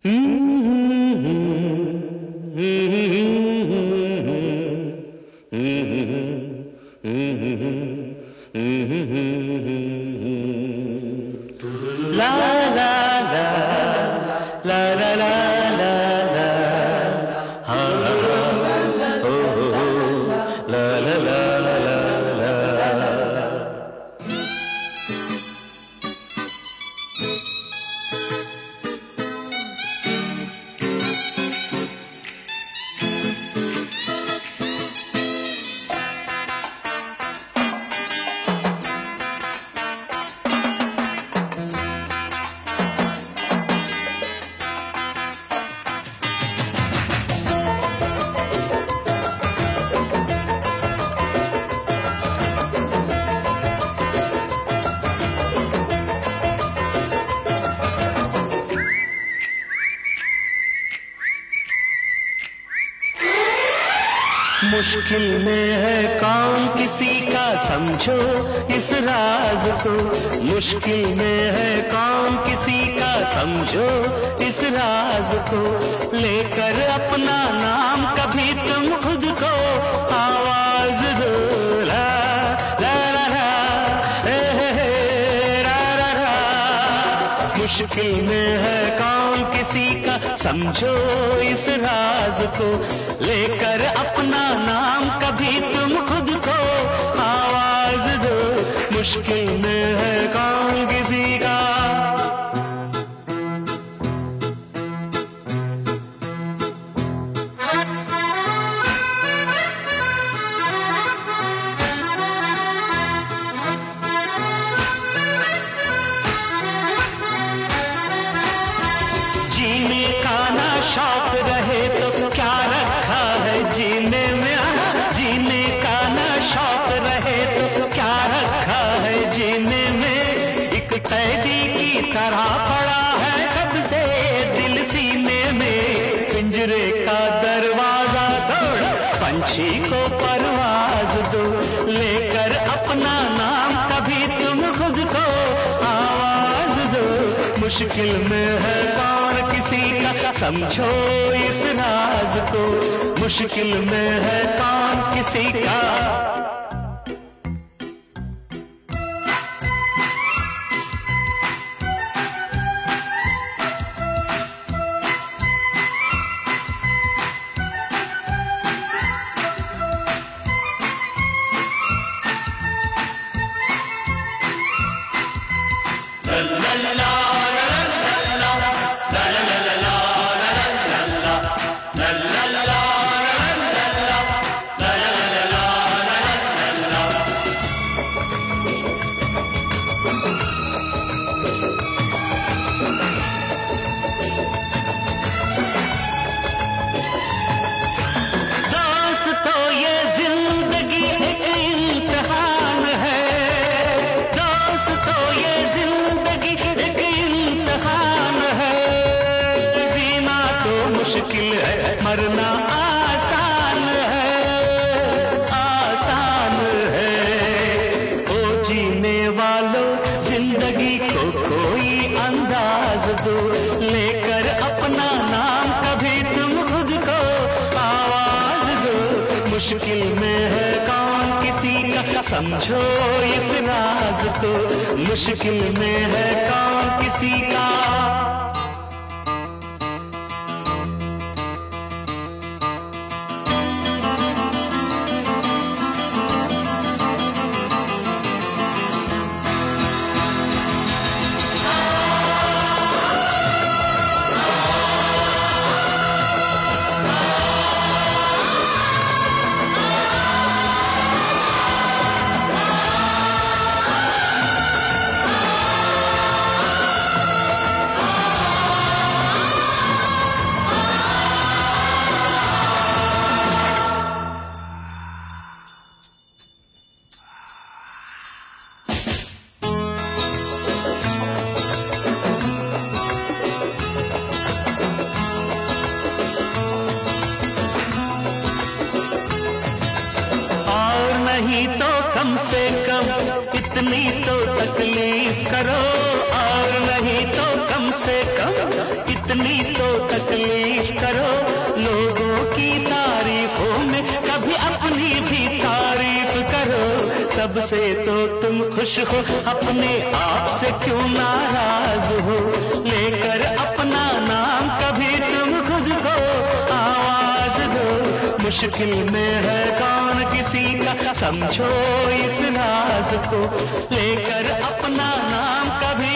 मुश्किल में है कौन किसी का समझो इस राज को, मुश्किल में है कौन किसी का समझो इस राज को, लेकर अपना नाम कभी तुम खुद को आवाज दो, ला ला ला ला रा रा रा। मुश्किल में है कौन किसी का समझो इस राज को, लेकर अपना नाम कभी तुम खुद को आवाज दो, मुश्किल में है कौन किसी का। जीने का ना शौक रहे तो क्या रखा है जीने में, जीने का ना शौक रहे तो क्या रखा है जीने में, एक कैदी की तरह पड़ा है कब से दिल सीने में, पिंजरे का दरवाजा तोड़ पंछी को परवाज दो, लेकर अपना नाम कभी तुम खुद को आवाज दो, मुश्किल में है कौन किसी का समझो इस राज को, मुश्किल में है कौन किसी का। मरना आसान है, आसान है, ओ जीने वालों जिंदगी को कोई अंदाज दो, लेकर अपना नाम कभी तुम खुद को आवाज दो, मुश्किल में है कौन किसी का समझो इस राज को, मुश्किल में है कौन किसी का। नहीं तो कम से कम इतनी तो तकलीफ करो, और नहीं तो कम से कम, इतनी तो तकलीफ करो। लोगों की तारीफों में कभी अपनी भी तारीफ करो। सबसे तो तुम खुश हो, अपने आप से क्यों नाराज हो। लेकर अपना नाम कभी तुम खुद को आवाज दो। मुश्किल में है कौन किसी का, समझो इस राज को। लेकर अपना नाम कभी